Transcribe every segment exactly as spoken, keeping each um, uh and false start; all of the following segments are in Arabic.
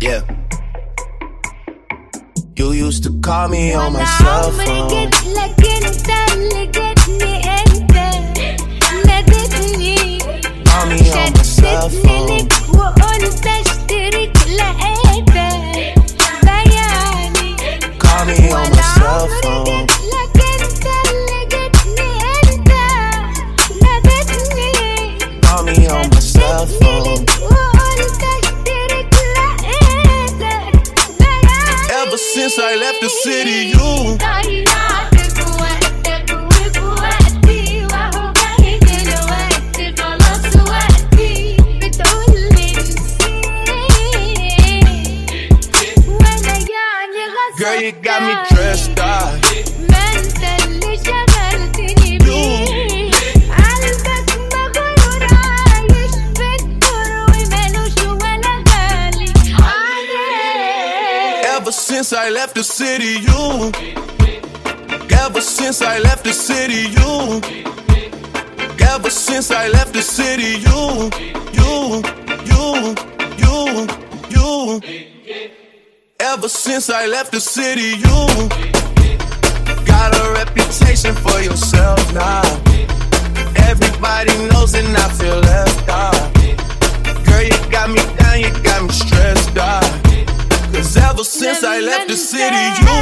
Yeah. You used to call me on my cell phone. عمري جيت لك انت اللي جيتني انت ناديتني Call me on my cell شدتني phone. لك وقلت اشترك لقيتك بياني Call me on my cell عمري phone. جيت لك انت اللي جيتني انت ناديتني Call me on my cell phone. وقلت اشترك لقيتك بياني Ever since I left the city, you ضيعتك وقتك وفي وقتي وهو جاي دلوقتي خلاص وقتي بتقولي نسيت وانا يعني غصب Girl, you got me dressed up. ما انت اللي شغلتني بيه قلبك مغرور عايش في الدور ومالوش ولا غالي عليك. Ever since I left the city, you. Ever since I left the city, you. Ever since I left the city, you, you, you, you, you. Ever since I left the city, you got a reputation for yourself now. Everybody knows and I feel left out. Girl, you got me down, you got me stressed out. Cause ever since I left the city, you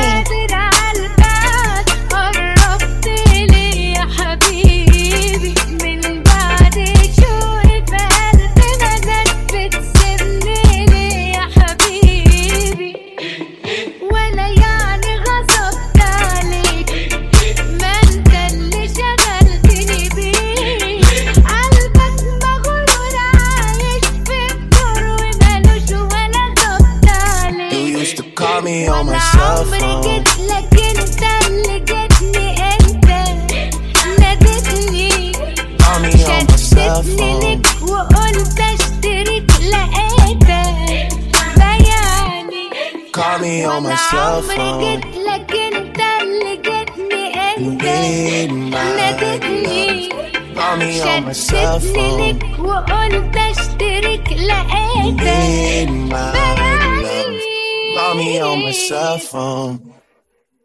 قربت لي يا حبيبي من بعد شوقي في قلبي مدد بتسيبني لي يا حبيبي ولا يعني غصبت عليك ما انت اللي شغلتني بيه قلبك مغرور عايش في الدور ومالوش ولا غصبت عليك. You used to call me on my cell عمري phone. جيت لك انت اللي جيتني انت ناديتني Call me on my cell شدتني phone. لك وقلت اشترك لقيتك بياني Call me on my cell عمري phone. جيت لك انت اللي جيتني انت Need my ناديتني love. Call me on my cell شدتني phone. لك وقلت اشترك لقيتك Need my love. بياني Call me on my cell phone.